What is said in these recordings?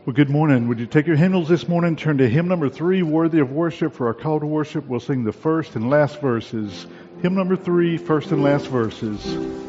Well, good morning. Would you take your hymnals this morning, turn to hymn number 3, Worthy of Worship. For our call to worship, we'll sing the first and last verses. Hymn number 3, first and last verses.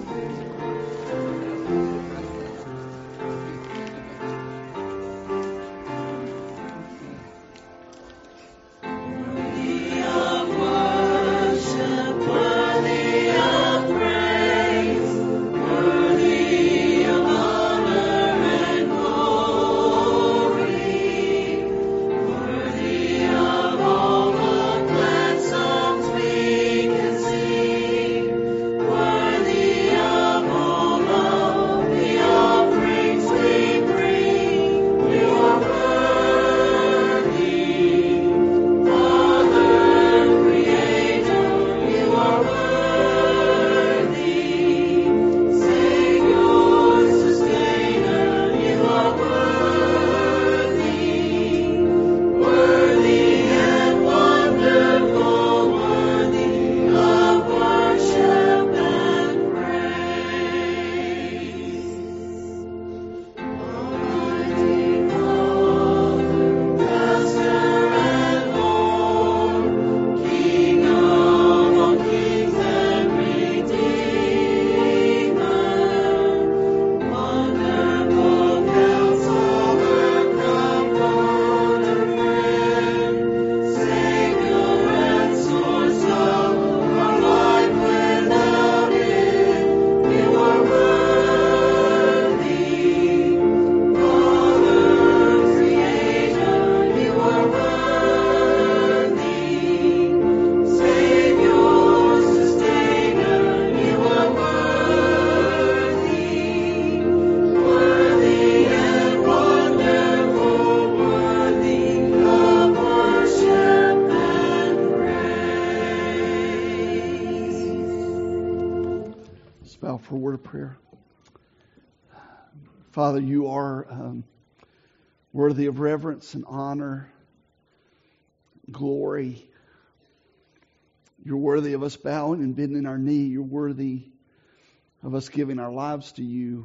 For a word of prayer. Father, you are worthy of reverence and honor, glory. You're worthy of us bowing and bending our knee. You're worthy of us giving our lives to you.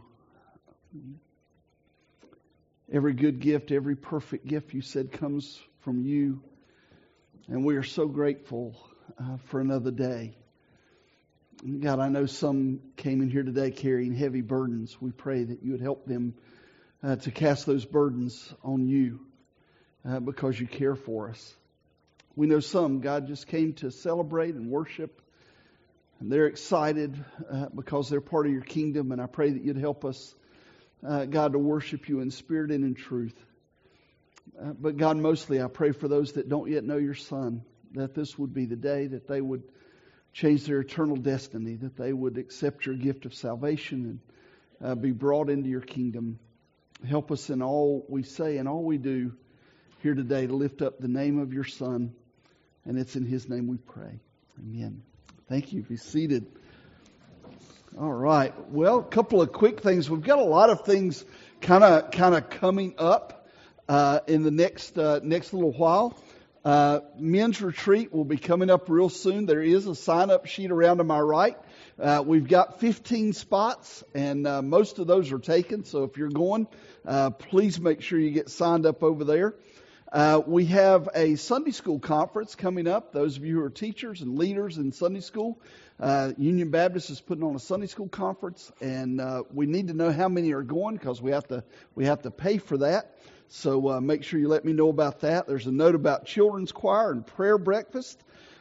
Every good gift, every perfect gift you said comes from you. And we are so grateful for another day. God, I know some came in here today carrying heavy burdens. We pray that you would help them to cast those burdens on you because you care for us. We know some, God, just came to celebrate and worship. And they're excited because they're part of your kingdom. And I pray that you'd help us, God, to worship you in spirit and in truth. But God, mostly I pray for those that don't yet know your Son, that this would be the day that they would change their eternal destiny, that they would accept your gift of salvation and be brought into your kingdom. Help us in all we say and all we do here today to lift up the name of your Son, and it's in his name we pray. Amen. Thank you. Be seated. All right. Well, a couple of quick things. We've got a lot of things kind of coming up in the next little while. Men's retreat will be coming up real soon. There is a sign-up sheet around to my right. We've got 15 spots, and most of those are taken. So if you're going, please make sure you get signed up over there. We have a Sunday school conference coming up. Those of you who are teachers and leaders in Sunday school, Union Baptist is putting on a Sunday school conference, and we need to know how many are going because we have to pay for that. So make sure you let me know about that. There's a note about children's choir and prayer breakfast.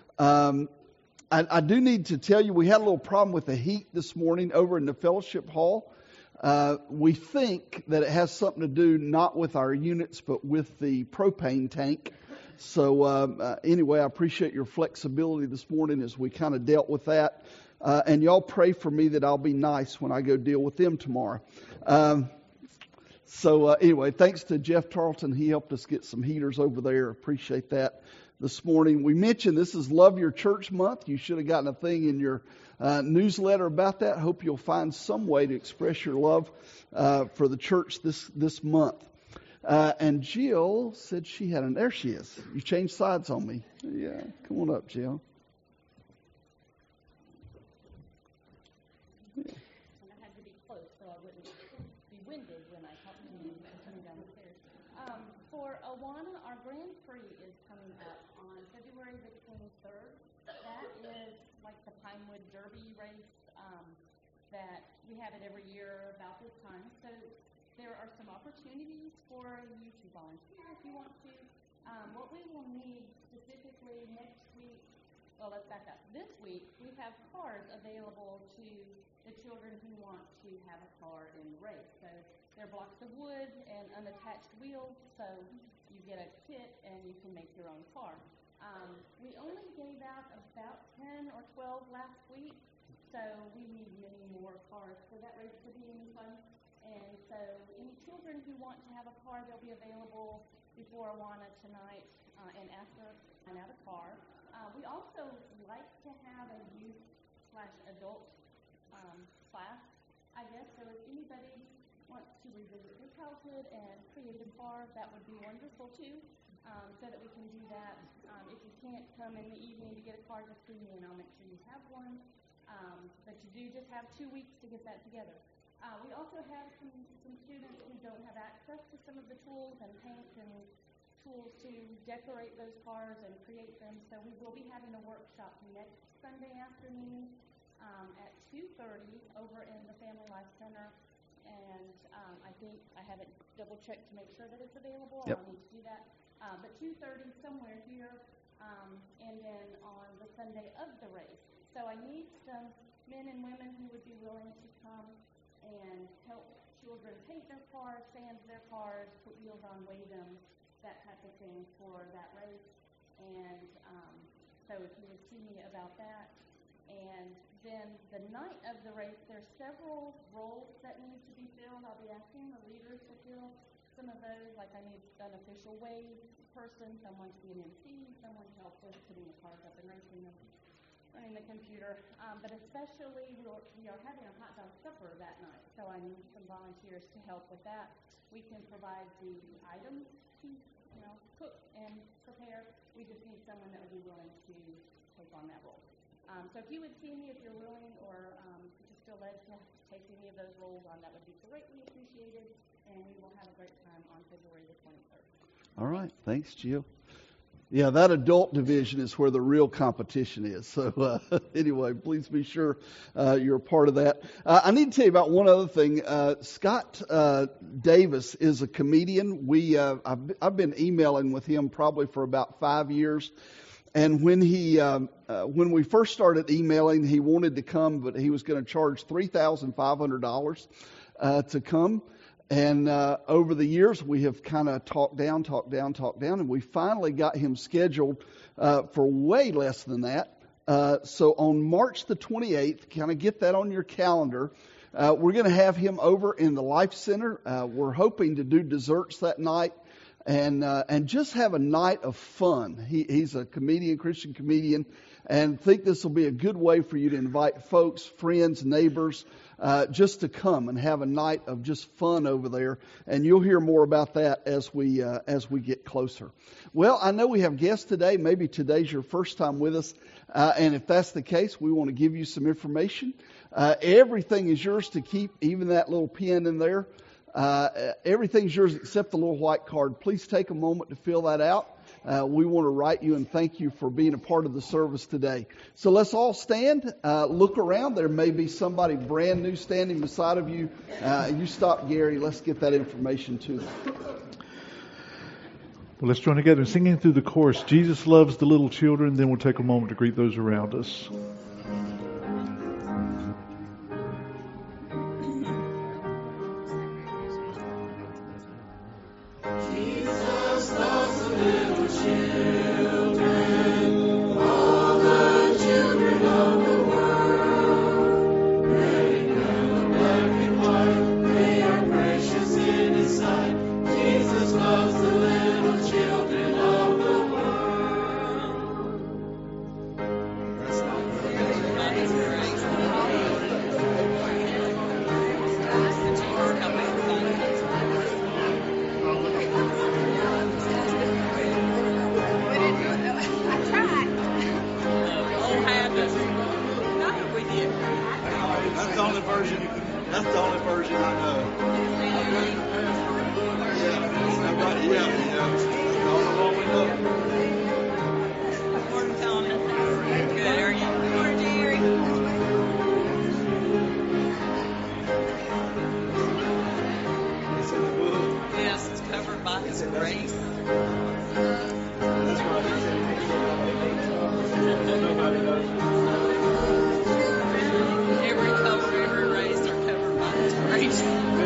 I do need to tell you, we had a little problem with the heat this morning over in the fellowship hall. We think that it has something to do not with our units, but with the propane tank. So anyway, I appreciate your flexibility this morning as we kind of dealt with that. And y'all pray for me that I'll be nice when I go deal with them tomorrow. So anyway, thanks to Jeff Tarleton. He helped us get some heaters over there. Appreciate that this morning. We mentioned this is Love Your Church Month. You should have gotten a thing in your newsletter about that. Hope you'll find some way to express your love for the church this month. And Jill said she had there she is. You changed sides on me. Yeah, come on up, Jill. And I had to be close so I wouldn't be winded when I talked to you coming down the stairs. For Awana, our Grand Prix is coming up on February the 23rd. That is like the Pinewood Derby race that we have it every year about this time. So there are some opportunities for you to volunteer if you want to. What we will need specifically next week, well, let's back up. This week, we have cars available to the children who want to have a car in the race. So they're blocks of wood and unattached wheels, so you get a kit and you can make your own car. We only gave out about 10 or 12 last week, so we need many more cars for that race to be any fun. And so any children who want to have a car, they'll be available before Awana tonight and after find out a car. We also like to have a youth/adult class, I guess. So if anybody wants to revisit their childhood and create a car, that would be wonderful too, so that we can do that. If you can't come in the evening to get a car, just see me and I'll make sure you have one. But you do just have 2 weeks to get that together. We also have some students who don't have access to some of the tools and paint and tools to decorate those cars and create them. So we will be having a workshop next Sunday afternoon at 2:30 over in the Family Life Center. And I think I haven't double-checked to make sure that it's available. Yep. I'll need to do that. But 2:30 somewhere here, and then on the Sunday of the race. So I need some men and women who would be willing to come and help children paint their cars, sand their cars, put wheels on, weigh them, that type of thing for that race. And so if you would see me about that. And then the night of the race, there's several roles that need to be filled. I'll be asking the leaders to fill some of those, like I need an official weigh person, someone to be an MC, someone to help with putting the cars up and racing them, running the computer. But especially, we are having a hot dog supper that night, so I need some volunteers to help with that. We can provide the items to, cook and prepare. We just need someone that would be willing to take on that role. So if you would see me, if you're willing, or just feel led to take any of those roles on, that would be greatly appreciated, and we will have a great time on February the 23rd. All right. Thanks, Jill. Yeah, that adult division is where the real competition is. So anyway, please be sure you're a part of that. I need to tell you about one other thing. Scott Davis is a comedian. I've been emailing with him probably for about 5 years. And when we first started emailing, he wanted to come, but he was going to charge $3,500 to come. And over the years, we have kind of talked down, and we finally got him scheduled for way less than that. So on March the 28th, kind of get that on your calendar, we're going to have him over in the Life Center. We're hoping to do desserts that night. And just have a night of fun. He's a comedian, Christian comedian, and think this will be a good way for you to invite folks, friends, neighbors, just to come and have a night of just fun over there. And you'll hear more about that as we get closer. Well, I know we have guests today. Maybe today's your first time with us, and if that's the case, we want to give you some information. Everything is yours to keep, even that little pen in there. Everything's yours except the little white card. Please take a moment to fill that out. We want to write you and thank you for being a part of the service today. So let's all stand, look around. There may be somebody brand new standing beside of you. You stop, Gary. Let's get that information to them. Well, let's join together in singing through the chorus, Jesus Loves the Little Children. Then we'll take a moment to greet those around us. That's the only version I know. Yeah, by His grace. Every cover, every race are covered by His grace.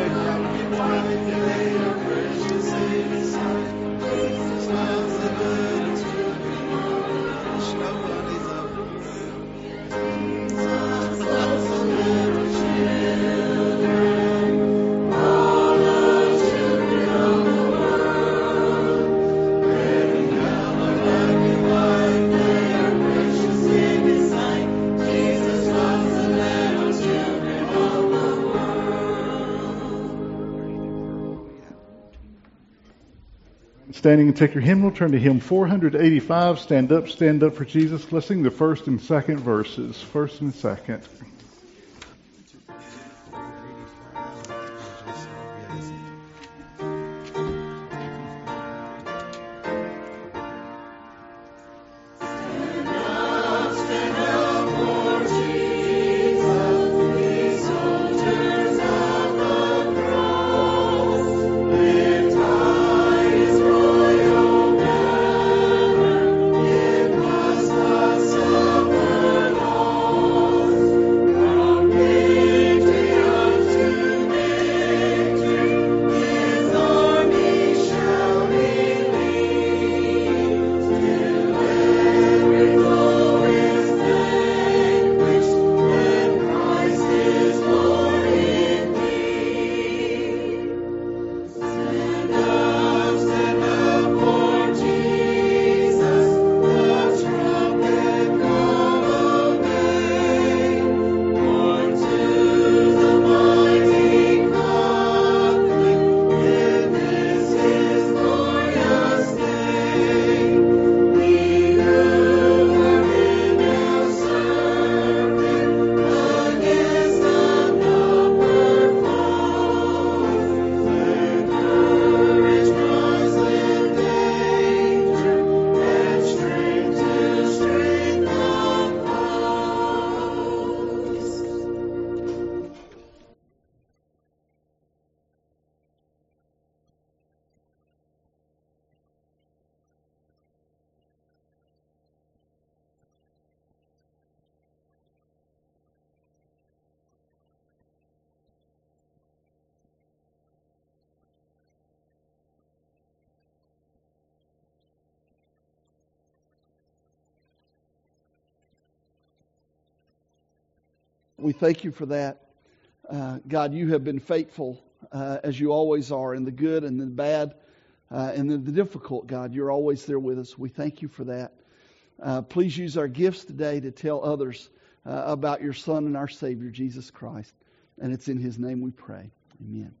Standing and take your hymnal, turn to hymn 485, Stand Up for Jesus. Let's sing the first and second verses. First and second. We thank you for that. God, you have been faithful as you always are in the good and the bad and in the difficult, God. You're always there with us. We thank you for that. Please use our gifts today to tell others about your Son and our Savior, Jesus Christ. And it's in His name we pray. Amen.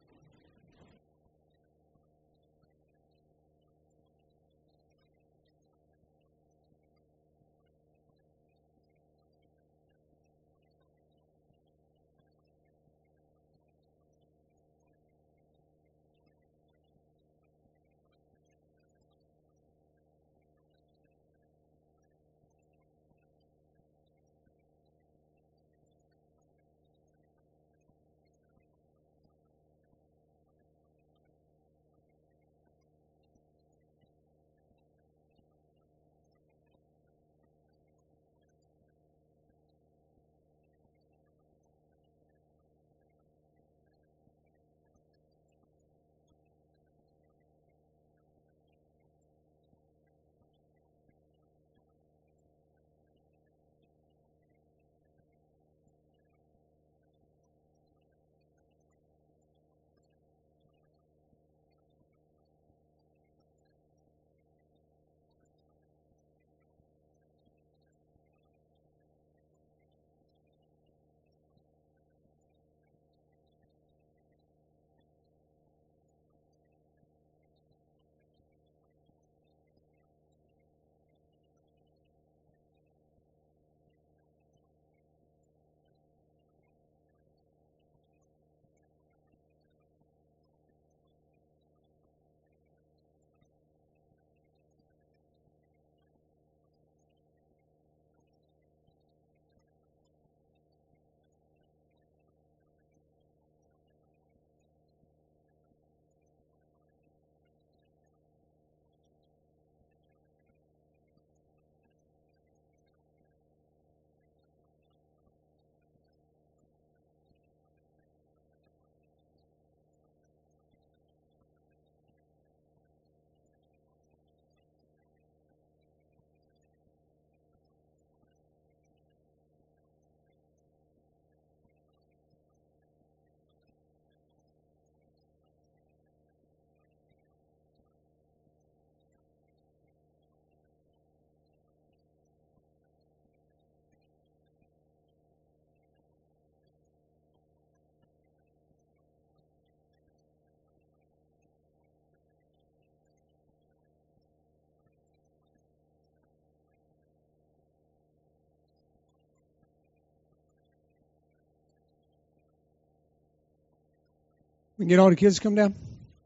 We can get all the kids to come down.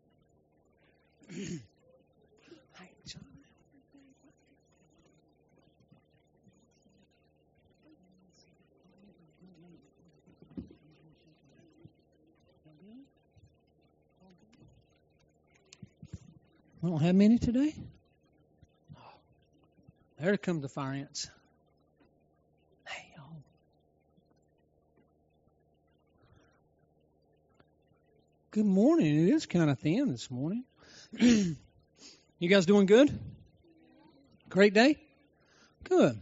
We don't have many today. There comes the fire ants. Hey, y'all. Good morning. It is kind of thin this morning. You guys doing good? Great day? Good.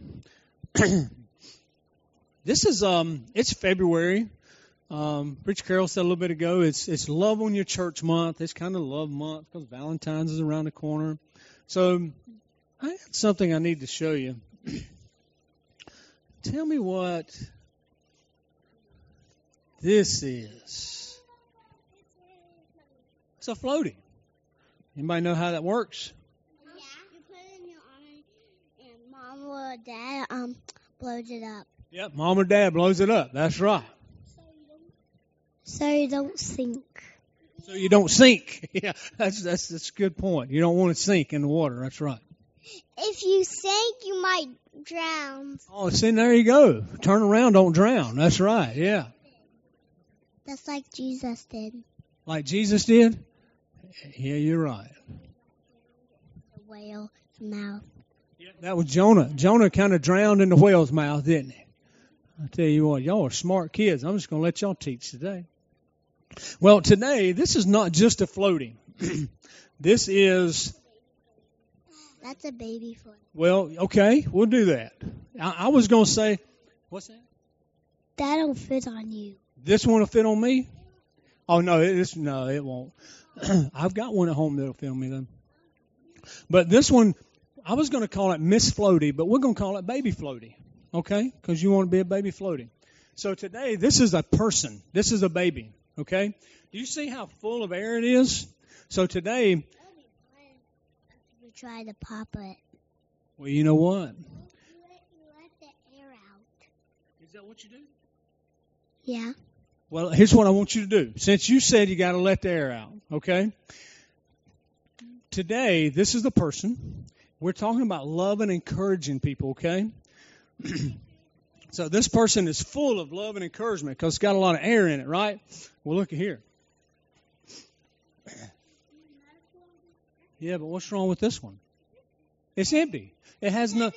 This is it's February. Preacher Carol said a little bit ago, it's Love on Your Church month. It's kind of love month because Valentine's is around the corner. So I got something I need to show you. Tell me what this is. It's a floaty. Anybody know how that works? Yeah, you put it in your arm and mom or dad blows it up. Yep, mom or dad blows it up. That's right. So you don't sink. So you don't sink. Yeah, that's a good point. You don't want to sink in the water. That's right. If you sink, you might drown. Oh, see, there you go. Turn around, don't drown. That's right. Yeah. That's like Jesus did. Like Jesus did? Yeah, you're right. The whale's mouth. Yeah, that was Jonah. Jonah kind of drowned in the whale's mouth, didn't he? I tell you what, y'all are smart kids. I'm just going to let y'all teach today. Well, today, this is not just a floating. This is... That's a baby foot. Well, okay, we'll do that. I was going to say... What's that? That'll fit on you. This one will fit on me? Oh, no, it won't. I've got one at home that'll fit on me, then. But this one, I was going to call it Miss Floaty, but we're going to call it Baby Floaty. Okay? Because you want to be a baby floaty. So today, this is a person. This is a baby. Okay? Do you see how full of air it is? So today... We try to pop it. Well, you know what? You let the air out. Is that what you do? Yeah. Well, here's what I want you to do. Since you said you got to let the air out, okay? Today, this is the person. We're talking about love and encouraging people, okay? So this person is full of love and encouragement because it's got a lot of air in it, right? Well, look at here. Yeah, but what's wrong with this one? It's empty. It has no... It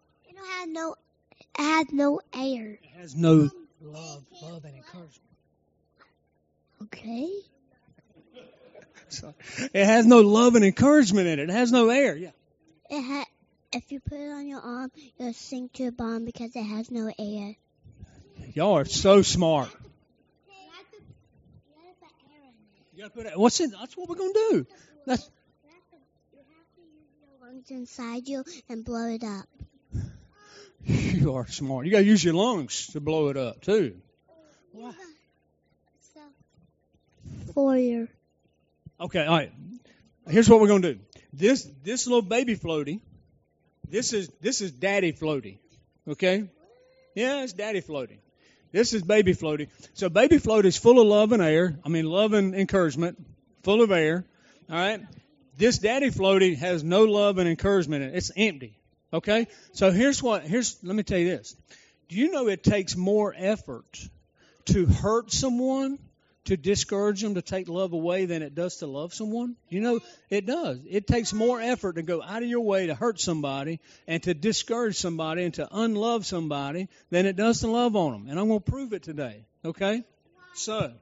has no air. It has no love and encouragement. Okay. So, it has no love and encouragement in it. It has no air. Yeah. If you put it on your arm, you'll sink to the bottom because it has no air. Y'all are so smart. You have to put air in it. You gotta put it. What's it? That's what we're gonna do. That's. You have to use your lungs inside you and blow it up. You are smart. You gotta use your lungs to blow it up too. Wow. So, for your. Okay. All right. Here's what we're gonna do. This little baby floaty. This is daddy floaty. Okay. Yeah, it's daddy floaty. This is baby floaty. So baby floaty is full of love and air. I mean, love and encouragement, full of air. All right. This daddy floaty has no love and encouragement in it. It's empty. Okay. So let me tell you this. Do you know it takes more effort to hurt someone, to discourage them, to take love away than it does to love someone? You know, it does. It takes more effort to go out of your way to hurt somebody and to discourage somebody and to unlove somebody than it does to love on them. And I'm going to prove it today. Okay? So,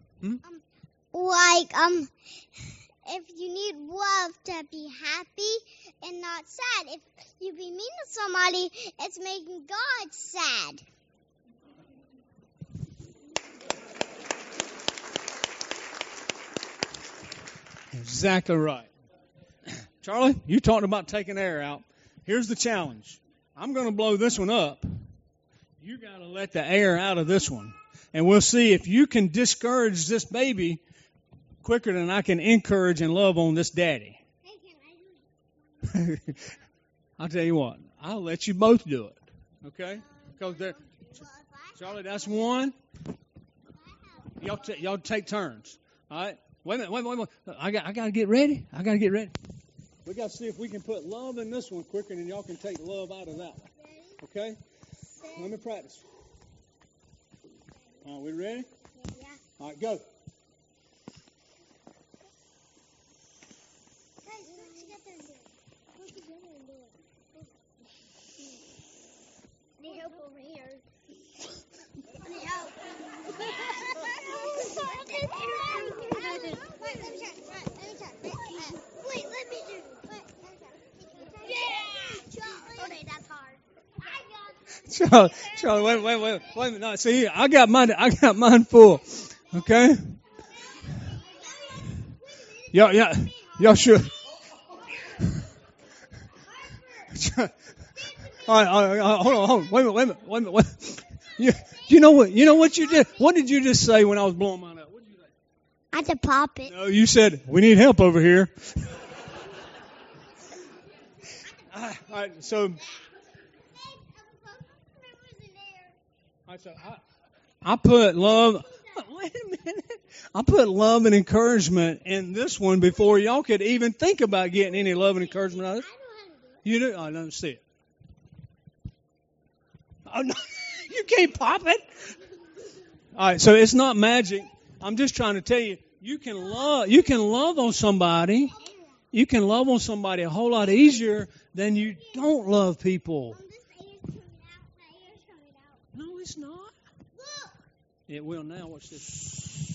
If you need love to be happy and not sad, if you be mean to somebody, it's making God sad. Exactly right. Charlie, you talked about taking air out. Here's the challenge. I'm going to blow this one up. You got to let the air out of this one. And we'll see if you can discourage this baby quicker than I can encourage and love on this daddy. I'll tell you what. I'll let you both do it. Okay? Because Charlie, that's one. Y'all take turns. All right? Wait a minute. I got to get ready. We got to see if we can put love in this one quicker than y'all can take love out of that one. Okay? Let me practice. Are we ready? Yeah. All right, go. Need help over here. Need help. Wait, let me try. Wait, let me do. Yeah! Okay, that's hard. Charlie, wait a minute. No, see, I got mine full. Okay? Y'all sure? All right, hold on. Wait a minute. You know what you did? What did you just say when I was blowing mine up? What did you say? I had to pop it. No, you said we need help over here. All right, so I put love. Wait a minute. I put love and encouragement in this one before y'all could even think about getting any love and encouragement out of it. You do? I don't see it. Oh, no. You can't pop it. All right, so it's not magic. I'm just trying to tell you, you can love on somebody. You can love on somebody a whole lot easier than you don't love people. No, it's not. Look. It will now. Watch this.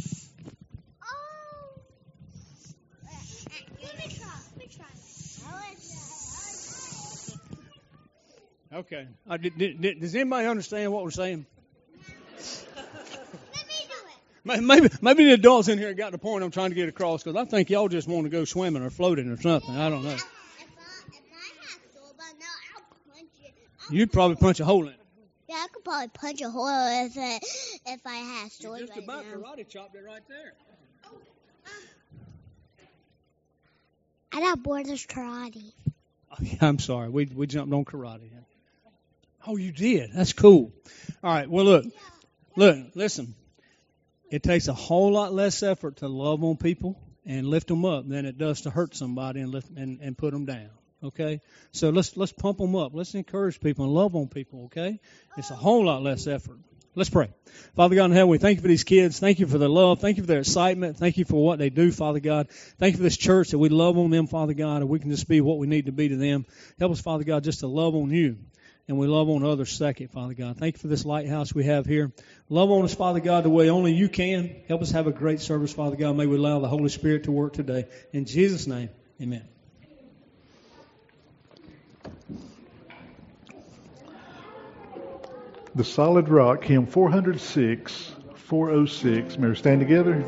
Oh. Let me try. Okay. Does anybody understand what we're saying? Let me do it. Maybe the adults in here got the point I'm trying to get across, because I think y'all just want to go swimming or floating or something. I don't know. If I have to, but no, I'll punch it. You'd probably punch a hole in it. Yeah, I could probably punch a hole if I had You story just right about now. karate chopped it right there. I got bored of karate. Oh, yeah, I'm sorry. We jumped on karate. Oh, you did? That's cool. All right. Well, look, listen. It takes a whole lot less effort to love on people and lift them up than it does to hurt somebody and put them down. Okay? So let's pump them up. Let's encourage people and love on people. Okay? It's a whole lot less effort. Let's pray. Father God in heaven, we thank you for these kids. Thank you for their love. Thank you for their excitement. Thank you for what they do, Father God. Thank you for this church that we love on them, Father God, and we can just be what we need to be to them. Help us, Father God, just to love on you. And we love on others second, Father God. Thank you for this lighthouse we have here. Love on us, Father God, the way only you can. Help us have a great service, Father God. May we allow the Holy Spirit to work today. In Jesus' name, amen. The Solid Rock, hymn 406, 406. May we stand together?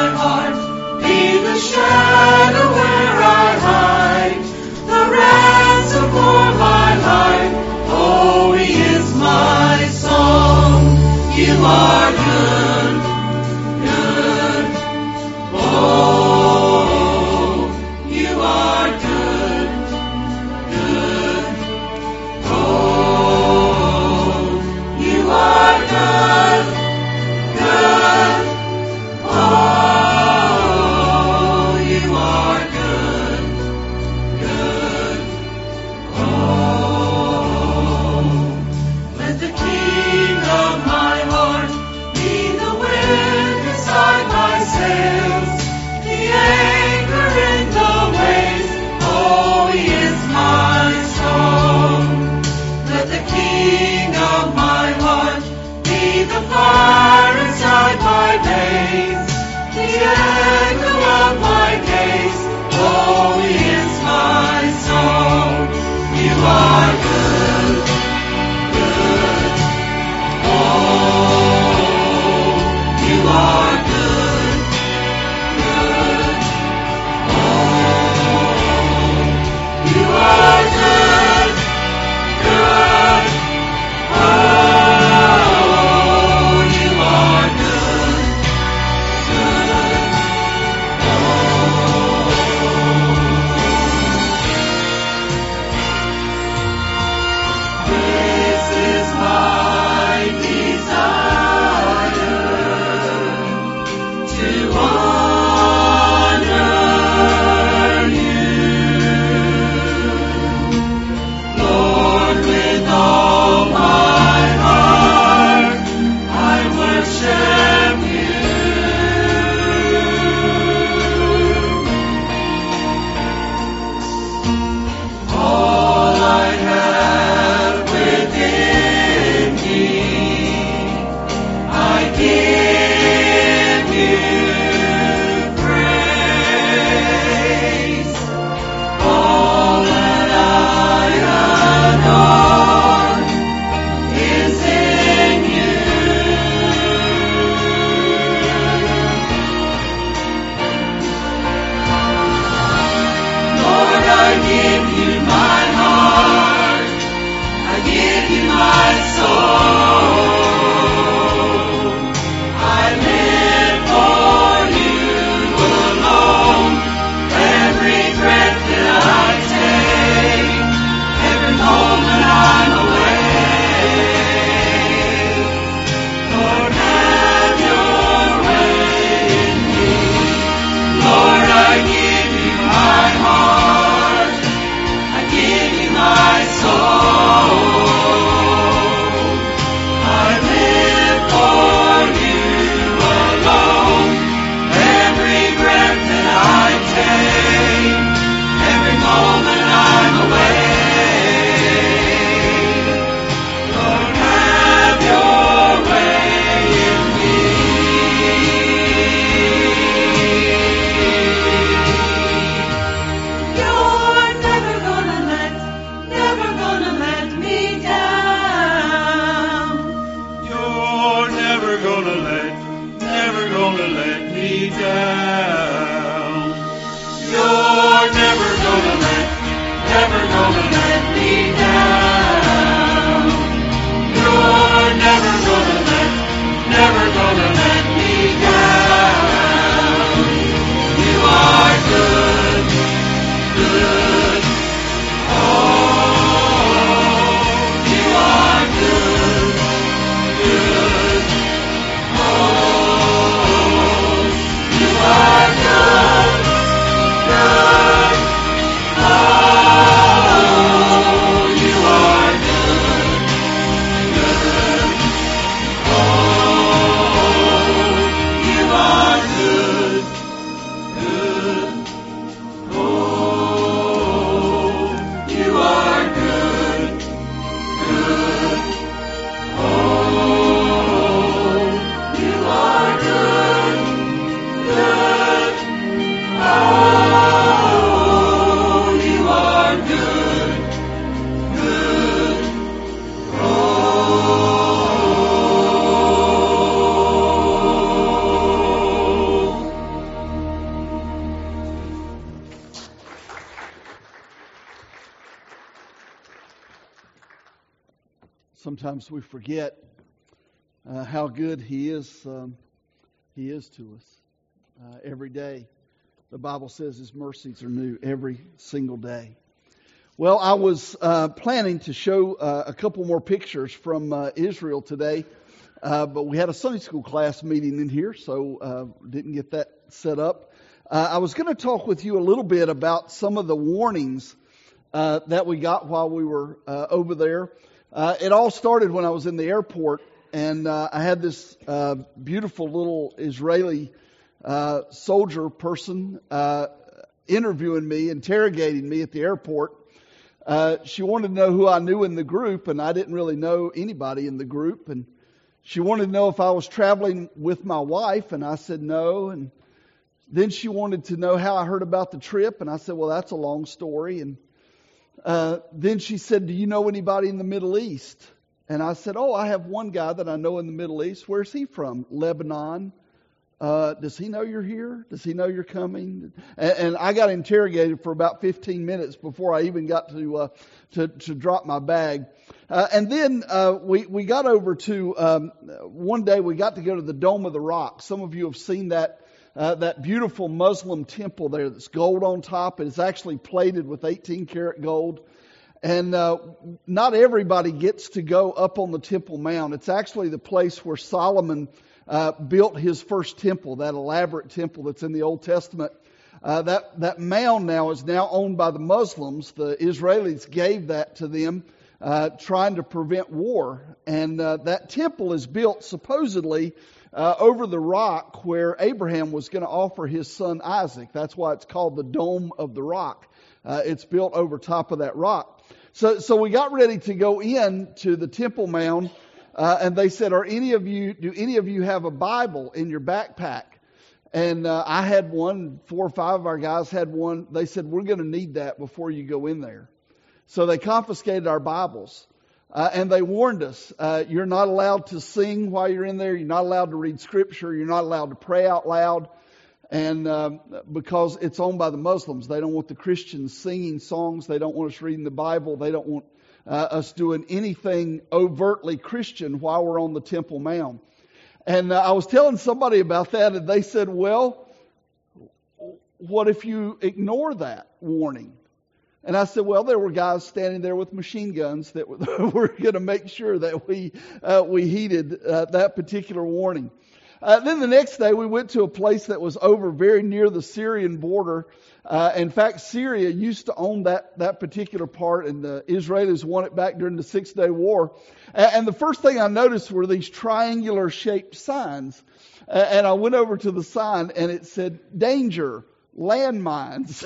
my heart, be the shadow where I hide, the ransom for my life. Oh, He is my song. You are good, good. Oh, You are good, good. Oh, You are good, good. Oh, You are good, good. Oh, let the King of my heart be the wind inside my sails, the anchor in the waves. Oh, He is my song. Let the King of my heart be the fire inside my days, the echo of my gaze. Oh, He is my song. You are good, good. Oh, You are good, good. Oh, You are good, good. Oh, You are good, good. This is my desire, to honor You, Lord, with all my heart. I worship You. All I have within me, I give You praise. All that I adore is in You. Lord, I give You my heart, I give You my soul. I live for You alone. Every breath that I take, every moment I'm awake. Lord, have Your way in me. Lord, I give You my heart, I give You my soul. I live for You alone. Every breath that I take, every moment I'm awake. Lord, have Your way in me. You're never gonna let me down. You're never gonna let me down. You're never gonna let me down. You're never gonna let me down. You are good, good. Oh, You are good, good. Oh, You are good, good. Oh, Sometimes we forget how good He is to us every day. The Bible says His mercies are new every single day. Well, I was planning to show a couple more pictures from Israel today, but we had a Sunday school class meeting in here, so didn't get that set up. I was going to talk with you a little bit about some of the warnings that we got while we were over there. It all started when I was in the airport, and I had this beautiful little Israeli soldier person interviewing me, interrogating me at the airport. She wanted to know who I knew in the group, and I didn't really know anybody in the group. And she wanted to know if I was traveling with my wife, and I said no. And then she wanted to know how I heard about the trip, and I said, well, that's a long story. And then she said, do you know anybody in the Middle East? And I said, I have one guy that I know in the Middle East. Where's he from? Lebanon. Does he know you're here? Does he know you're coming? And I got interrogated for about 15 minutes before I even got to drop my bag. And then we got over to one day we got to go to the Dome of the Rock. Some of you have seen that beautiful Muslim temple there that's gold on top. It's actually plated with 18 karat gold. And not everybody gets to go up on the Temple Mount. It's actually the place where Solomon built his first temple, that elaborate temple that's in the Old Testament. That mound now is now owned by the Muslims. The Israelis gave that to them, trying to prevent war. And that temple is built supposedly over the rock where Abraham was going to offer his son Isaac. That's why it's called the Dome of the Rock. It's built over top of that rock. So we got ready to go in to the Temple Mount, and they said, do any of you have a Bible in your backpack? And I had one, 4 or 5 of our guys had one. They said, we're going to need that before you go in there. So they confiscated our Bibles. And they warned us, you're not allowed to sing while you're in there. You're not allowed to read Scripture. You're not allowed to pray out loud. And because it's owned by the Muslims, they don't want the Christians singing songs. They don't want us reading the Bible. They don't want us doing anything overtly Christian while we're on the Temple Mount. And I was telling somebody about that, and they said, well, what if you ignore that warning? And I said, well, there were guys standing there with machine guns that were going to make sure that we heeded that particular warning. Then the next day we went to a place that was over very near the Syrian border. In fact, Syria used to own that particular part, and the Israelis won it back during the 6-Day War. And the first thing I noticed were these triangular shaped signs. And I went over to the sign and it said, danger, landmines.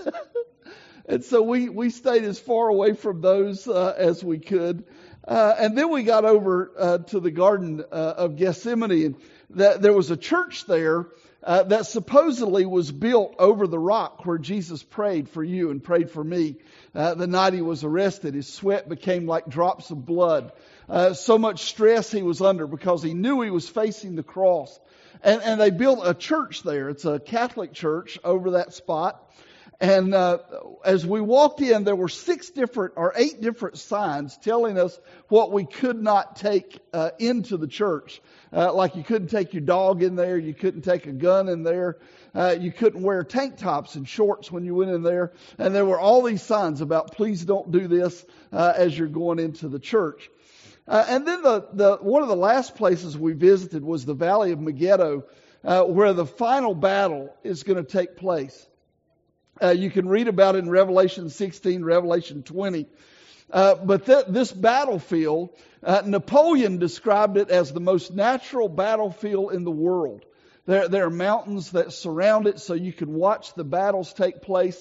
And so we stayed as far away from those as we could. And then we got over to the Garden of Gethsemane, and there was a church there that supposedly was built over the rock where Jesus prayed for you and prayed for me. The night he was arrested, his sweat became like drops of blood. So much stress he was under because he knew he was facing the cross. And they built a church there. It's a Catholic church over that spot. And as we walked in, there were 8 different signs telling us what we could not take into the church. Like you couldn't take your dog in there, you couldn't take a gun in there, you couldn't wear tank tops and shorts when you went in there. And there were all these signs about please don't do this as you're going into the church. And then one of the last places we visited was the Valley of Megiddo, where the final battle is going to take place. You can read about it in Revelation 16, Revelation 20. But this battlefield, Napoleon described it as the most natural battlefield in the world. There are mountains that surround it so you can watch the battles take place.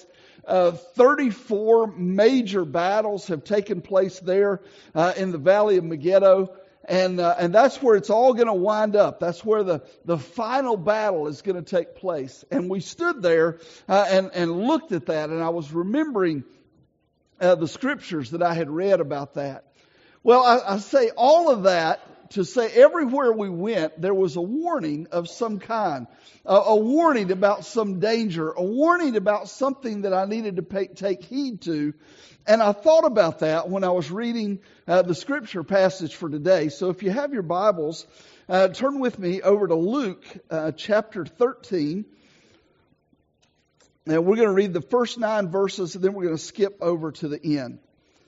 34 major battles have taken place there in the Valley of Megiddo. And that's where it's all going to wind up. That's where the final battle is going to take place. And we stood there and looked at that, and I was remembering the scriptures that I had read about that. Well, I say all of that to say everywhere we went, there was a warning of some kind, a warning about some danger, a warning about something that I needed to take heed to. And I thought about that when I was reading the scripture passage for today. So if you have your Bibles, turn with me over to Luke chapter 13. And we're going to read the first 9 verses, and then we're going to skip over to the end.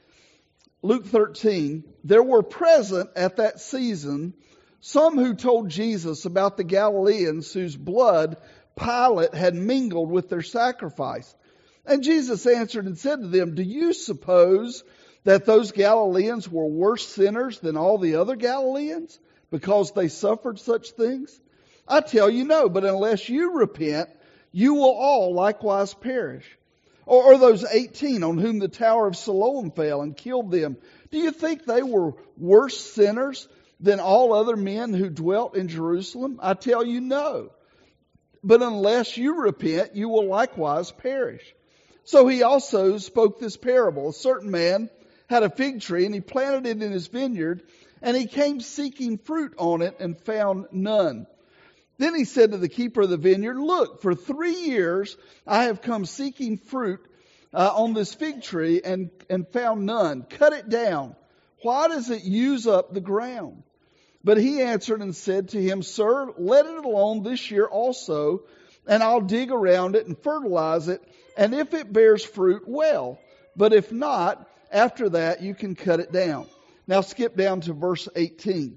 Luke 13, there were present at that season some who told Jesus about the Galileans whose blood Pilate had mingled with their sacrifice. And Jesus answered and said to them, do you suppose that those Galileans were worse sinners than all the other Galileans because they suffered such things? I tell you no, but unless you repent, you will all likewise perish. Or those 18 on whom the tower of Siloam fell and killed them, do you think they were worse sinners than all other men who dwelt in Jerusalem? I tell you no. But unless you repent, you will likewise perish. So he also spoke this parable. A certain man had a fig tree, and he planted it in his vineyard, and he came seeking fruit on it and found none. Then he said to the keeper of the vineyard, look, for 3 years I have come seeking fruit on this fig tree and found none. Cut it down. Why does it use up the ground? But he answered and said to him, sir, let it alone this year also, and I'll dig around it and fertilize it, and if it bears fruit, well. But if not, after that you can cut it down. Now skip down to verse 18.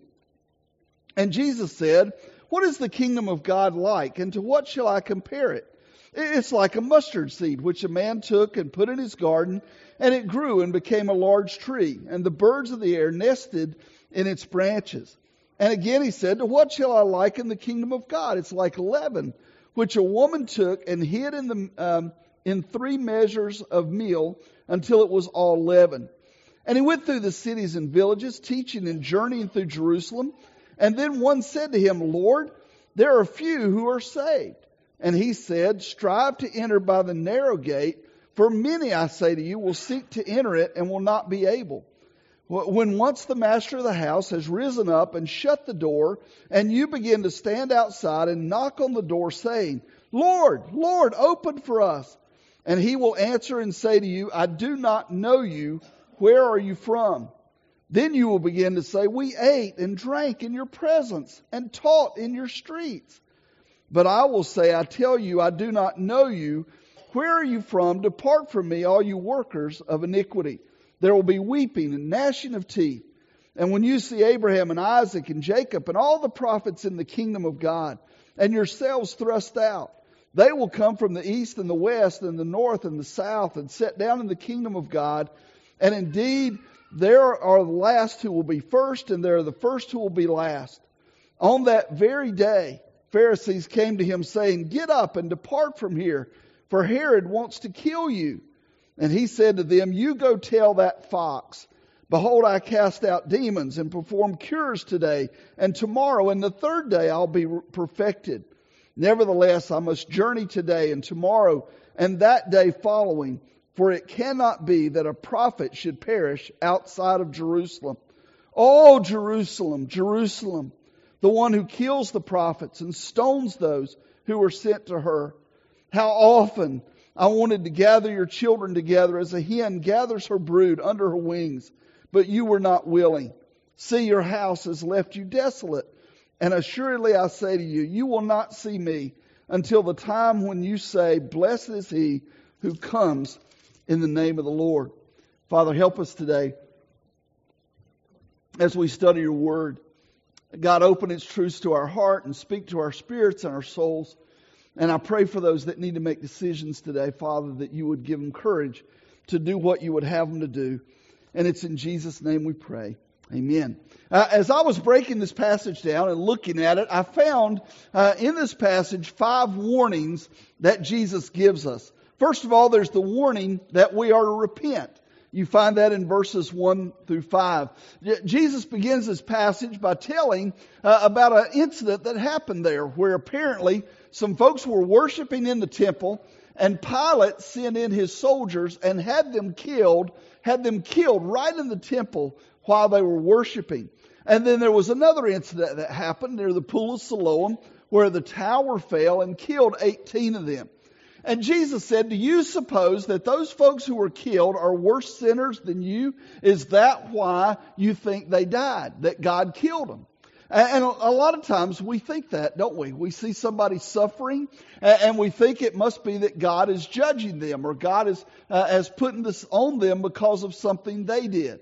And Jesus said, what is the kingdom of God like, and to what shall I compare it? It's like a mustard seed, which a man took and put in his garden, and it grew and became a large tree, and the birds of the air nested in its branches. And again he said, to what shall I liken the kingdom of God? It's like leaven, which a woman took and hid in 3 measures of meal until it was all leavened. And he went through the cities and villages, teaching and journeying through Jerusalem. And then one said to him, Lord, there are few who are saved. And he said, strive to enter by the narrow gate, for many, I say to you, will seek to enter it and will not be able. When once the master of the house has risen up and shut the door, and you begin to stand outside and knock on the door, saying, Lord, Lord, open for us. And he will answer and say to you, I do not know you. Where are you from? Then you will begin to say, we ate and drank in your presence and taught in your streets. But I will say, I tell you, I do not know you. Where are you from? Depart from me, all you workers of iniquity. There will be weeping and gnashing of teeth. And when you see Abraham and Isaac and Jacob and all the prophets in the kingdom of God, and yourselves thrust out, they will come from the east and the west and the north and the south and sit down in the kingdom of God. And indeed, there are the last who will be first, and there are the first who will be last. On that very day, Pharisees came to him saying, get up and depart from here, for Herod wants to kill you. And he said to them, you go tell that fox, behold, I cast out demons and perform cures today, and tomorrow and the third day I'll be perfected. Nevertheless, I must journey today and tomorrow and that day following, for it cannot be that a prophet should perish outside of Jerusalem. Oh, Jerusalem, Jerusalem, the one who kills the prophets and stones those who are sent to her. How often I wanted to gather your children together as a hen gathers her brood under her wings, but you were not willing. See, your house has left you desolate. And assuredly I say to you, you will not see me until the time when you say, blessed is he who comes in the name of the Lord. Father, help us today as we study your word. God, open its truths to our heart and speak to our spirits and our souls. And I pray for those that need to make decisions today, Father, that you would give them courage to do what you would have them to do. And it's in Jesus' name we pray. Amen. As I was breaking this passage down and looking at it, I found in this passage 5 warnings that Jesus gives us. First of all, there's the warning that we are to repent. You find that in verses 1 through 5. Jesus begins this passage by telling about an incident that happened there where apparently some folks were worshiping in the temple, and Pilate sent in his soldiers and had them killed right in the temple while they were worshiping. And then there was another incident that happened near the pool of Siloam where the tower fell and killed 18 of them. And Jesus said, do you suppose that those folks who were killed are worse sinners than you? Is that why you think they died, that God killed them? And a lot of times we think that, don't we? We see somebody suffering and we think it must be that God is judging them or God is putting this on them because of something they did.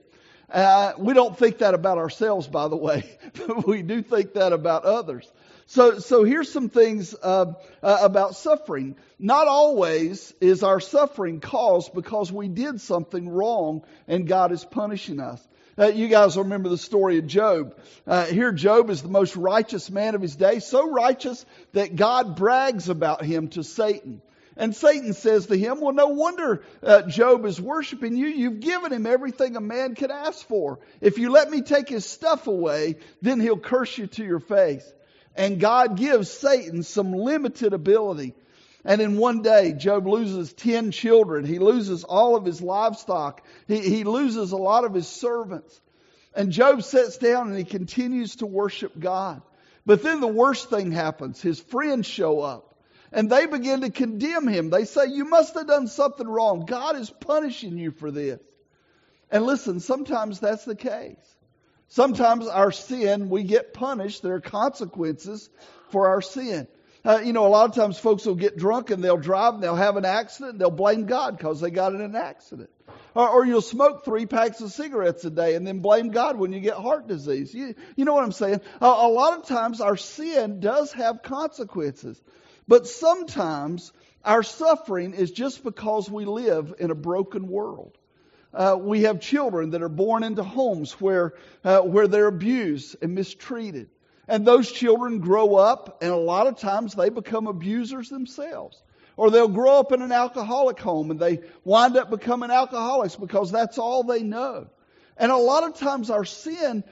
We don't think that about ourselves, by the way, but we do think that about others. So here's some things about suffering. Not always is our suffering caused because we did something wrong and God is punishing us. You guys remember the story of Job. Here Job is the most righteous man of his day, so righteous that God brags about him to Satan. And Satan says to him, well, no wonder Job is worshiping you. You've given him everything a man could ask for. If you let me take his stuff away, then he'll curse you to your face. And God gives Satan some limited ability. And in one day, Job loses 10 children. He loses all of his livestock. He loses a lot of his servants. And Job sits down and he continues to worship God. But then the worst thing happens. His friends show up. And they begin to condemn him. They say, you must have done something wrong. God is punishing you for this. And listen, sometimes that's the case. Sometimes our sin, we get punished. There are consequences for our sin. A lot of times folks will get drunk and they'll drive and they'll have an accident and they'll blame God because they got in an accident. Or you'll smoke 3 packs of cigarettes a day and then blame God when you get heart disease. You know what I'm saying? A lot of times our sin does have consequences. But sometimes our suffering is just because we live in a broken world. We have children that are born into homes where they're abused and mistreated. And those children grow up, and a lot of times they become abusers themselves. Or they'll grow up in an alcoholic home, and they wind up becoming alcoholics because that's all they know. And a lot of times our sin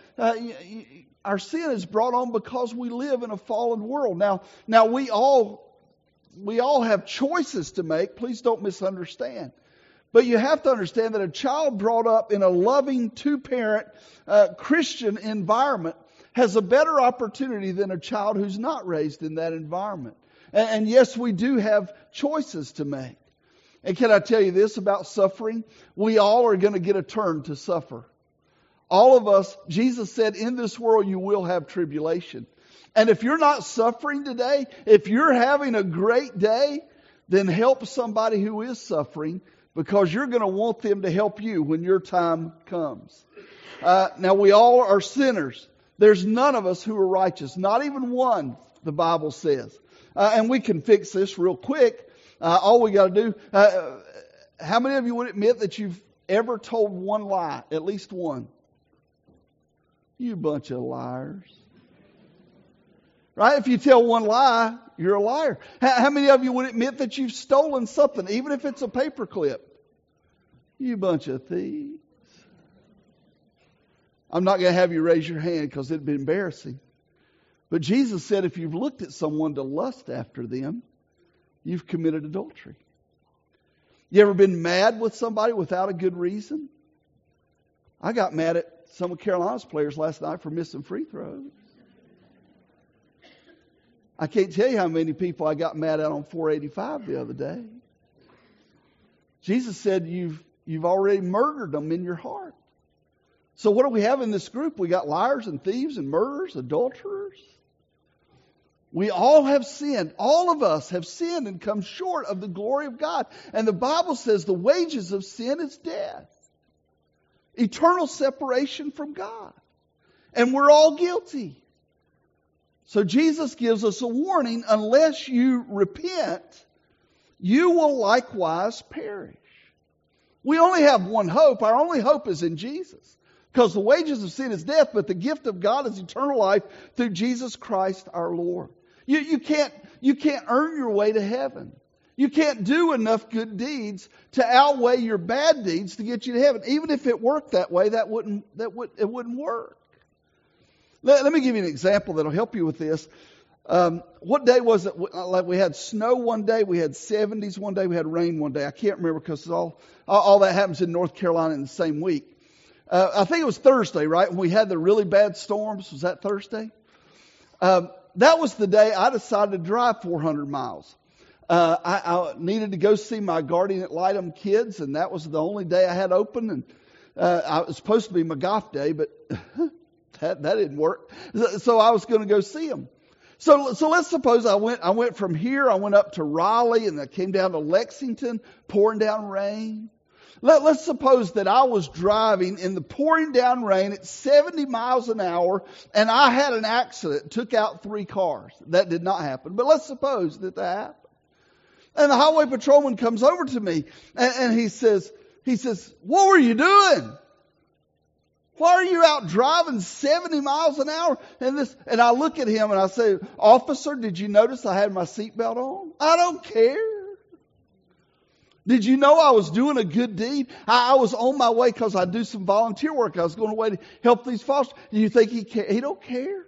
is brought on because we live in a fallen world. Now we all have choices to make. Please don't misunderstand. But you have to understand that a child brought up in a loving 2-parent Christian environment has a better opportunity than a child who's not raised in that environment. And yes, we do have choices to make. And can I tell you this about suffering? We all are going to get a turn to suffer. All of us, Jesus said, in this world you will have tribulation. And if you're not suffering today, if you're having a great day, then help somebody who is suffering, because you're going to want them to help you when your time comes. Now, we all are sinners. There's none of us who are righteous. Not even one, the Bible says. And we can fix this real quick. All we got to do, how many of you would admit that you've ever told one lie? At least one. You bunch of liars. Right? If you tell one lie, you're a liar. How many of you would admit that you've stolen something, even if it's a paperclip? You bunch of thieves. I'm not going to have you raise your hand because it'd be embarrassing. But Jesus said if you've looked at someone to lust after them, you've committed adultery. You ever been mad with somebody without a good reason? I got mad at some of Carolina's players last night for missing free throws. I can't tell you how many people I got mad at on 485 the other day. Jesus said you've already murdered them in your heart. So what do we have in this group? We got liars and thieves and murderers, adulterers. We all have sinned. All of us have sinned and come short of the glory of God. And the Bible says the wages of sin is death. Eternal separation from God. And we're all guilty. So Jesus gives us a warning. Unless you repent, you will likewise perish. We only have one hope. Our only hope is in Jesus. Because the wages of sin is death, but the gift of God is eternal life through Jesus Christ our Lord. You can't earn your way to heaven. You can't do enough good deeds to outweigh your bad deeds to get you to heaven. Even if it worked that way, it wouldn't work. Let me give you an example that'll help you with this. What day was it? Like we had snow one day, we had 70s one day, we had rain one day. I can't remember because all that happens in North Carolina in the same week. I think it was Thursday, right? When we had the really bad storms. Was that Thursday? That was the day I decided to drive 400 miles. I needed to go see my guardian ad litem kids, and that was the only day I had open. And it was supposed to be my golf day, but that didn't work. So I was going to go see them. So let's suppose I went from here, I went up to Raleigh, and I came down to Lexington, pouring down rain. Let's suppose that I was driving in the pouring down rain at 70 miles an hour, and I had an accident, took out 3 cars. That did not happen, but let's suppose that happened. And the highway patrolman comes over to me, and he says, "What were you doing? Why are you out driving 70 miles an hour?" And I look at him and I say, "Officer, did you notice I had my seatbelt on? I don't care. Did you know I was doing a good deed? I was on my way because I do some volunteer work. I was going away to help these foster. Do you think he cares? He don't care.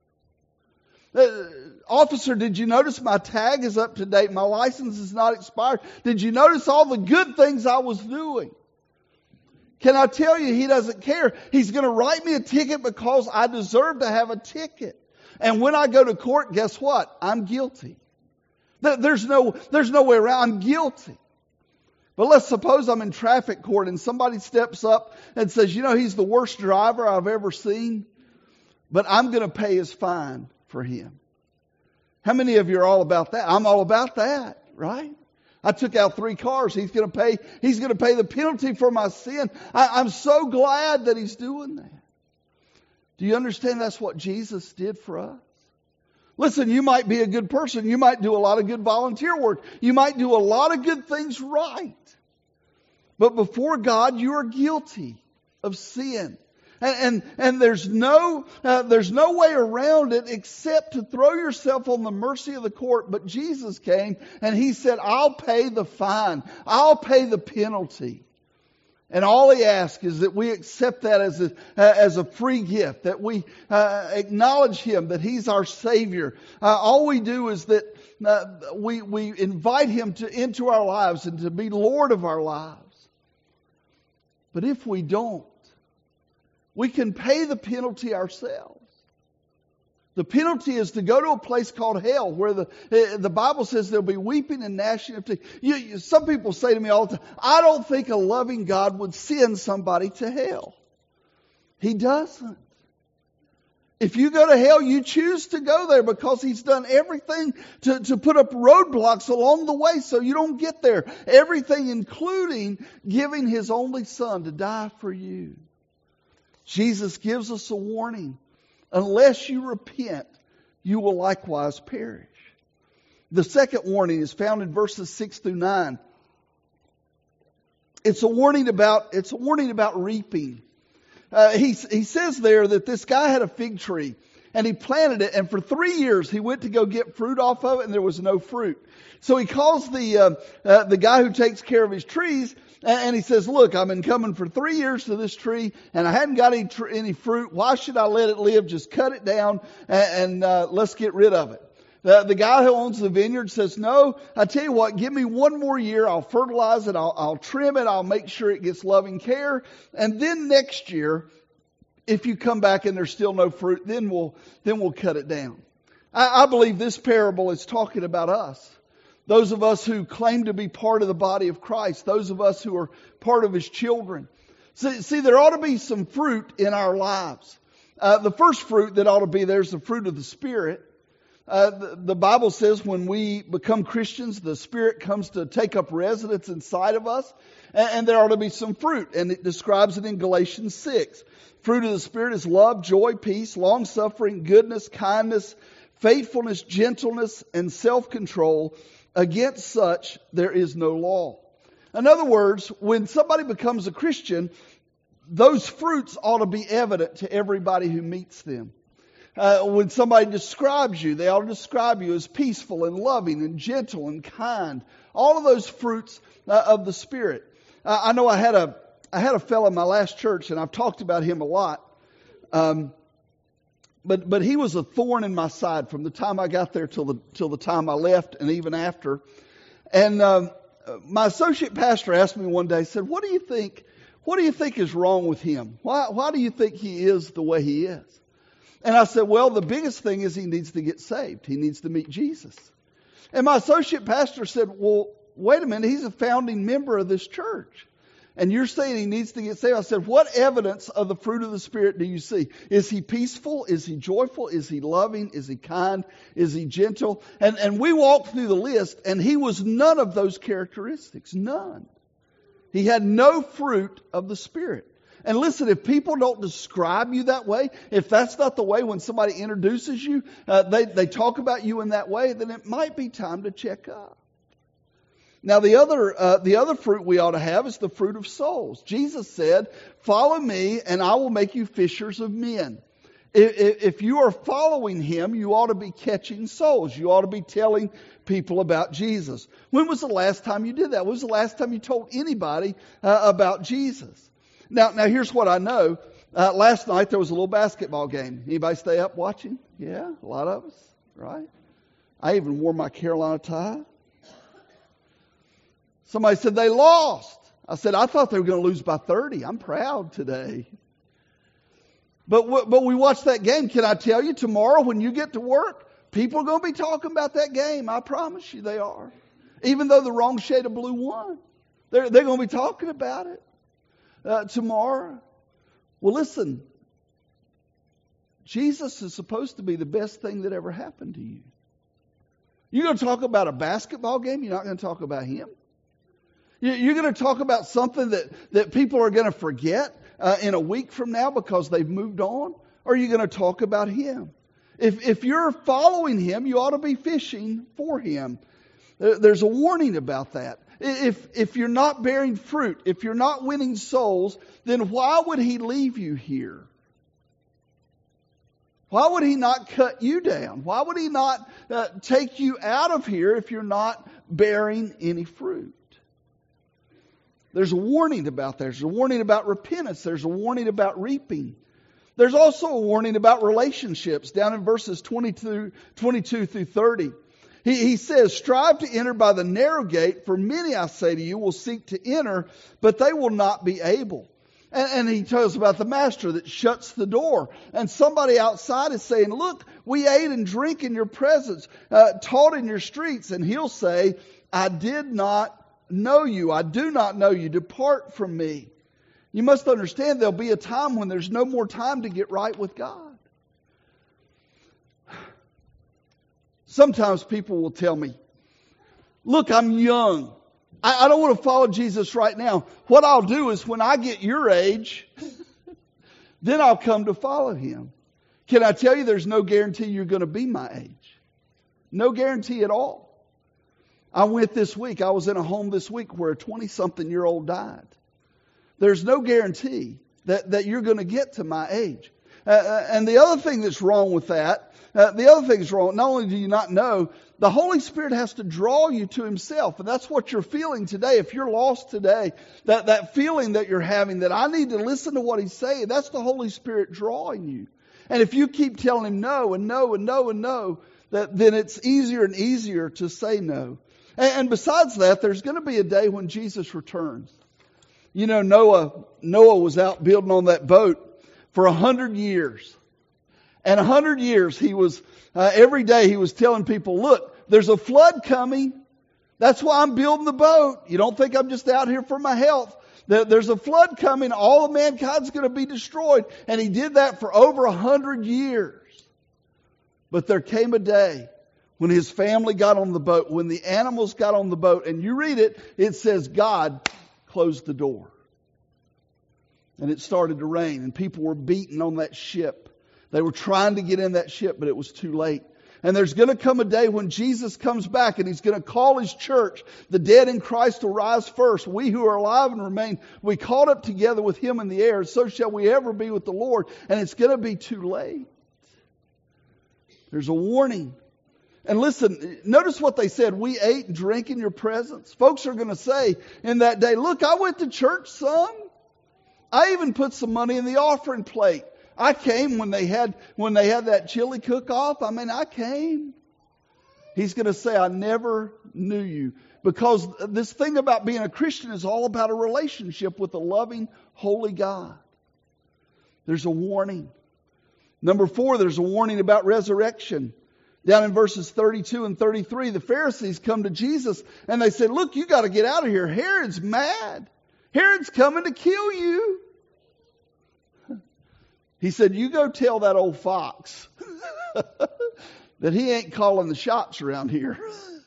Officer, did you notice my tag is up to date? My license is not expired. Did you notice all the good things I was doing?" Can I tell you, he doesn't care. He's going to write me a ticket because I deserve to have a ticket. And when I go to court, guess what? I'm guilty. There's no way around. I'm guilty. But let's suppose I'm in traffic court and somebody steps up and says, he's the worst driver I've ever seen, but I'm going to pay his fine for him. How many of you are all about that? I'm all about that, right? I took out 3 cars. He's going to pay the penalty for my sin. I'm so glad that he's doing that. Do you understand that's what Jesus did for us? Listen, you might be a good person. You might do a lot of good volunteer work. You might do a lot of good things right. But before God, you are guilty of sin. And there's no way around it except to throw yourself on the mercy of the court. But Jesus came and He said, "I'll pay the fine. I'll pay the penalty." And all He asks is that we accept that as a free gift, that we acknowledge Him, that He's our Savior. All we do is that we invite Him into our lives and to be Lord of our lives. But if we don't, we can pay the penalty ourselves. The penalty is to go to a place called hell, where the Bible says there'll be weeping and gnashing of teeth. Some people say to me all the time, "I don't think a loving God would send somebody to hell." He doesn't. If you go to hell, you choose to go there because He's done everything to put up roadblocks along the way so you don't get there. Everything, including giving His only Son to die for you. Jesus gives us a warning. Unless you repent, you will likewise perish. The second warning is found in verses 6 through 9. It's a warning about reaping. He says there that this guy had a fig tree and he planted it, and for 3 years he went to go get fruit off of it, and there was no fruit. So he calls the guy who takes care of his trees, and he says, "Look, I've been coming for 3 years to this tree, and I hadn't got any fruit. Why should I let it live? Just cut it down and let's get rid of it." The guy who owns the vineyard says, "No, I tell you what, give me 1 more year. I'll fertilize it. I'll trim it. I'll make sure it gets loving care. And then next year, if you come back and there's still no fruit, then we'll cut it down." I believe this parable is talking about us. Those of us who claim to be part of the body of Christ. Those of us who are part of His children. See, there ought to be some fruit in our lives. The first fruit that ought to be there is the fruit of the Spirit. The Bible says when we become Christians, the Spirit comes to take up residence inside of us. And there ought to be some fruit. And it describes it in Galatians 6. Fruit of the Spirit is love, joy, peace, long-suffering, goodness, kindness, faithfulness, gentleness, and self-control. Against such there is no law. In other words, when somebody becomes a Christian, those fruits ought to be evident to everybody who meets them. When somebody describes you, they ought to describe you as peaceful and loving and gentle and kind. All of those fruits of the Spirit. I know I had a fellow in my last church, and I've talked about him a lot. But he was a thorn in my side from the time I got there till the time I left, and even after. And my associate pastor asked me one day, said, "What do you think what do you think is wrong with him? Why do you think he is the way he is? And I said, well, the biggest thing is he needs to get saved. He needs to meet Jesus. And my associate pastor said, well, wait a minute, he's a founding member of this church. And you're saying he needs to get saved. I said, what evidence of the fruit of the Spirit do you see? Is he peaceful? Is he joyful? Is he loving? Is he kind? Is he gentle? And we walked through the list, and he was none of those characteristics. None. He had no fruit of the Spirit. And listen, if people don't describe you that way, if that's not the way when somebody introduces you, they talk about you in that way, then it might be time to check up. Now, the other fruit we ought to have is the fruit of souls. Jesus said, follow me and I will make you fishers of men. If you are following him, you ought to be catching souls. You ought to be telling people about Jesus. When was the last time you did that? When was the last time you told anybody about Jesus? Now here's what I know. Last night there was a little basketball game. Anybody stay up watching? Yeah, a lot of us, right? I even wore my Carolina tie. Somebody said they lost. I said, I thought they were going to lose by 30. I'm proud today. But we watched that game. Can I tell you, tomorrow when you get to work, people are going to be talking about that game. I promise you they are. Even though the wrong shade of blue won. They're going to be talking about it tomorrow. Well, listen. Jesus is supposed to be the best thing that ever happened to you. You're going to talk about a basketball game? You're not going to talk about him? You're going to talk about something that people are going to forget in a week from now because they've moved on? Or are you going to talk about him? If you're following him, you ought to be fishing for him. There's a warning about that. If you're not bearing fruit, if you're not winning souls, then why would he leave you here? Why would he not cut you down? Why would he not take you out of here if you're not bearing any fruit? There's a warning about that. There's a warning about repentance. There's a warning about reaping. There's also a warning about relationships down in verses 22 through 30. He says, strive to enter by the narrow gate, for many, I say to you, will seek to enter, but they will not be able. And he tells about the master that shuts the door. And somebody outside is saying, look, we ate and drink in your presence, taught in your streets. And he'll say, I did not know you. I do not know you. Depart from me. You must understand there'll be a time when there's no more time to get right with God. Sometimes people will tell me, look, I'm young. I don't want to follow Jesus right now. What I'll do is when I get your age, then I'll come to follow him. Can I tell you there's no guarantee you're going to be my age? No guarantee at all. I was in a home this week where a 20-something-year-old died. There's no guarantee that you're going to get to my age. And the other thing that's wrong with that, not only do you not know, the Holy Spirit has to draw you to himself. And that's what you're feeling today. If you're lost today, that feeling that you're having, that I need to listen to what he's saying, that's the Holy Spirit drawing you. And if you keep telling him no and no and no and no, then it's easier and easier to say no. And besides that, there's going to be a day when Jesus returns. You know, Noah was out building on that boat for 100 years. And 100 years he was, every day he was telling people, look, there's a flood coming. That's why I'm building the boat. You don't think I'm just out here for my health. There's a flood coming. All of mankind's going to be destroyed. And he did that for over 100 years. But there came a day when his family got on the boat, when the animals got on the boat, and you read it, it says God closed the door. And it started to rain, and people were beaten on that ship. They were trying to get in that ship, but it was too late. And there's going to come a day when Jesus comes back, and he's going to call his church. The dead in Christ will rise first. We who are alive and remain, we caught up together with him in the air, so shall we ever be with the Lord. And it's going to be too late. There's a warning. And listen, notice what they said. We ate and drank in your presence. Folks are going to say in that day, look, I went to church some. I even put some money in the offering plate. I came when they had that chili cook-off. I came. He's going to say, I never knew you. Because this thing about being a Christian is all about a relationship with a loving, holy God. There's a warning. Number 4, there's a warning about resurrection. Down in verses 32 and 33, the Pharisees come to Jesus and they said, look, you got to get out of here. Herod's mad. Herod's coming to kill you. He said, you go tell that old fox that he ain't calling the shots around here.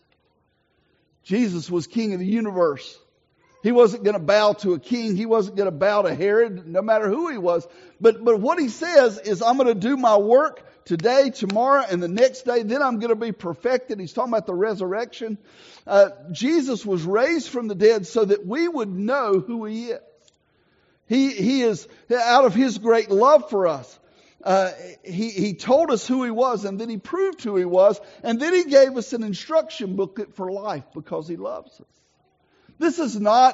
Jesus was king of the universe. He wasn't going to bow to a king. He wasn't going to bow to Herod, no matter who he was. But what he says is, I'm going to do my work today, tomorrow, and the next day. Then I'm going to be perfected. He's talking about the resurrection. Jesus was raised from the dead so that we would know who He is. He is, out of His great love for us, He told us who He was, and then He proved who He was, and then He gave us an instruction booklet for life because He loves us. This is not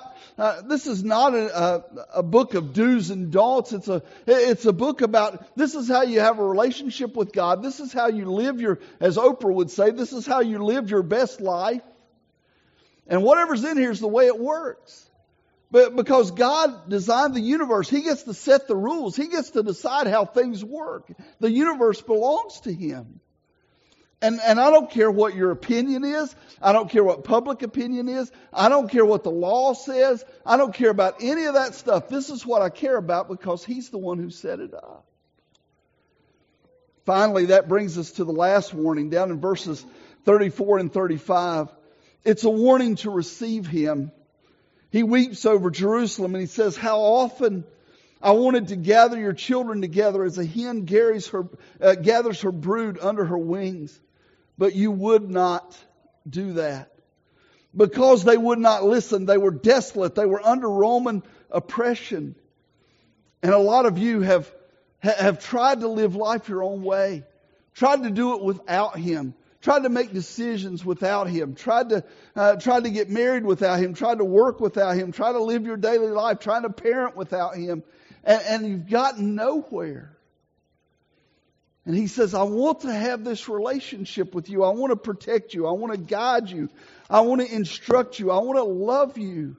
a book of do's and don'ts. It's a book about, this is how you have a relationship with God. This is how you live as Oprah would say, this is how you live your best life. And whatever's in here is the way it works. But because God designed the universe, He gets to set the rules. He gets to decide how things work. The universe belongs to Him. And I don't care what your opinion is. I don't care what public opinion is. I don't care what the law says. I don't care about any of that stuff. This is what I care about because He's the one who set it up. Finally, that brings us to the last warning down in verses 34 and 35. It's a warning to receive Him. He weeps over Jerusalem and he says, how often I wanted to gather your children together as a hen gathers her brood under her wings. But you would not do that. Because they would not listen, they were desolate. They were under Roman oppression. And a lot of you have tried to live life your own way. Tried to do it without Him. Tried to make decisions without Him. Tried to get married without Him. Tried to work without Him. Tried to live your daily life. Trying to parent without Him. And you've gotten nowhere. And He says, I want to have this relationship with you. I want to protect you. I want to guide you. I want to instruct you. I want to love you.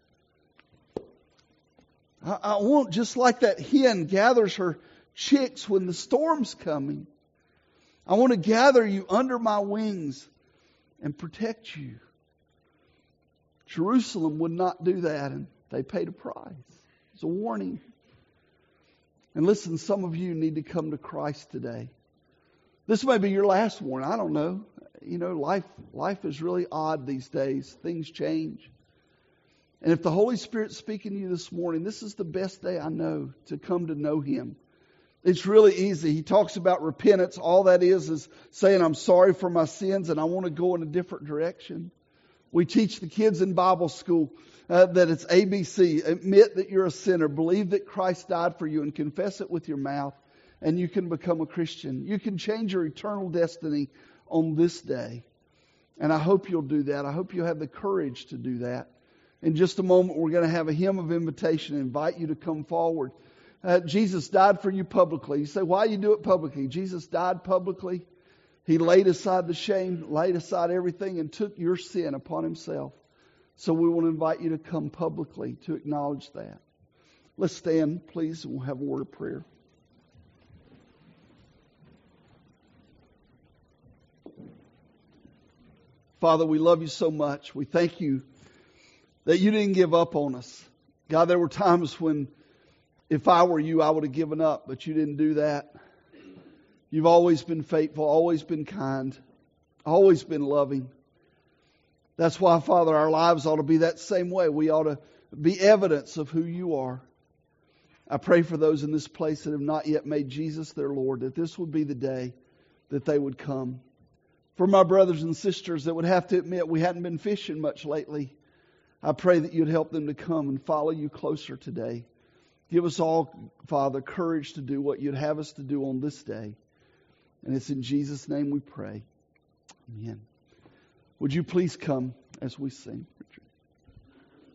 I want, just like that hen gathers her chicks when the storm's coming, I want to gather you under my wings and protect you. Jerusalem would not do that, and they paid a price. It's a warning. And listen, some of you need to come to Christ today. This may be your last warning. I don't know. You know, life is really odd these days. Things change. And if the Holy Spirit's speaking to you this morning, this is the best day I know to come to know Him. It's really easy. He talks about repentance. All that is saying, I'm sorry for my sins and I want to go in a different direction. We teach the kids in Bible school that it's ABC. Admit that you're a sinner. Believe that Christ died for you and confess it with your mouth. And you can become a Christian. You can change your eternal destiny on this day. And I hope you'll do that. I hope you'll have the courage to do that. In just a moment, we're going to have a hymn of invitation and invite you to come forward. Jesus died for you publicly. You say, why you do it publicly? Jesus died publicly. He laid aside the shame, laid aside everything, and took your sin upon Himself. So we want to invite you to come publicly to acknowledge that. Let's stand, please, and we'll have a word of prayer. Father, we love you so much. We thank you that you didn't give up on us. God, there were times when if I were you, I would have given up, but you didn't do that. You've always been faithful, always been kind, always been loving. That's why, Father, our lives ought to be that same way. We ought to be evidence of who you are. I pray for those in this place that have not yet made Jesus their Lord, that this would be the day that they would come. For my brothers and sisters that would have to admit we hadn't been fishing much lately, I pray that you'd help them to come and follow you closer today. Give us all, Father, courage to do what you'd have us to do on this day. And it's in Jesus' name we pray. Amen. Would you please come as we sing?